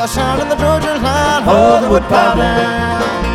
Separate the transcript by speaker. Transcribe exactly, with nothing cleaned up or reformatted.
Speaker 1: sound in the Georgia line, ho, the woodpile band.